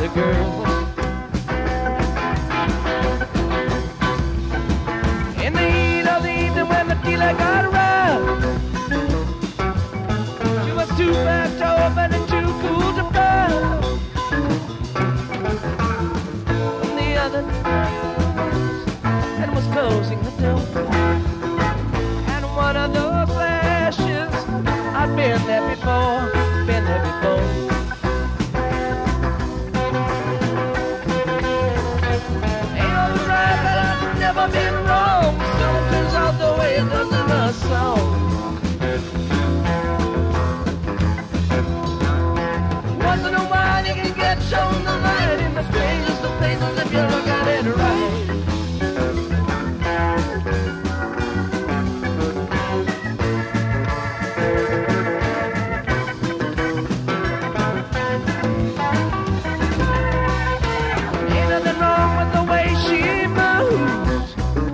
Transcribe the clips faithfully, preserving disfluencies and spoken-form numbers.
pretty girl. In the heat of the evening when the dealer got around, she was too fat to open and too cool to burn. On the other night, and was closing the door, and one of those flashes, I'd been there before, been there before. Ain't always right, but I've never been wrong. So it turns out the way it does in a song. Once in a while you can get shown the light in the strangest of places if you look at it right. Ain't nothing wrong with the way she moves.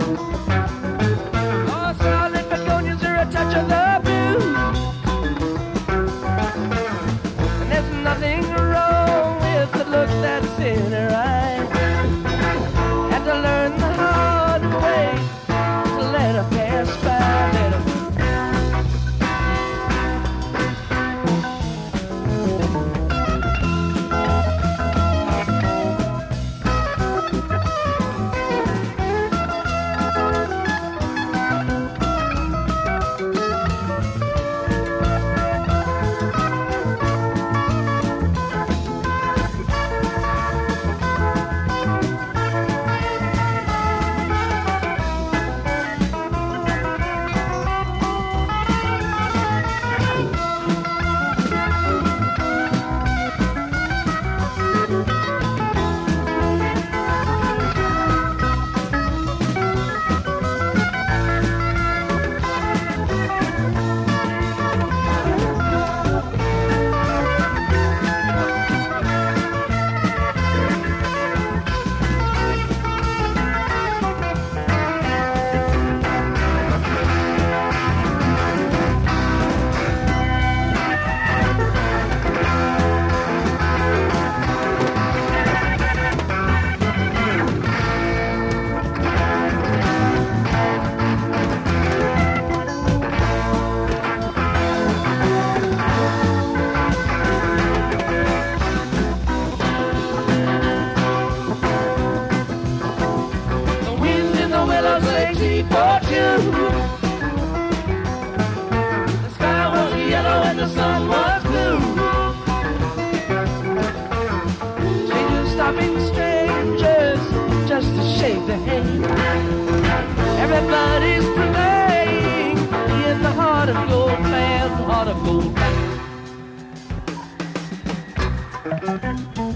Oh, scarlet begonias are a touch of the blues. And there's nothing wrong with the look that's in her eye. Had to learn the hard way to let her pass by, let her. Fortune. The sky was yellow and the sun was blue. Strangers stopping strangers just to shake their hand. Everybody's playing in the heart of Goldland, heart of Goldland.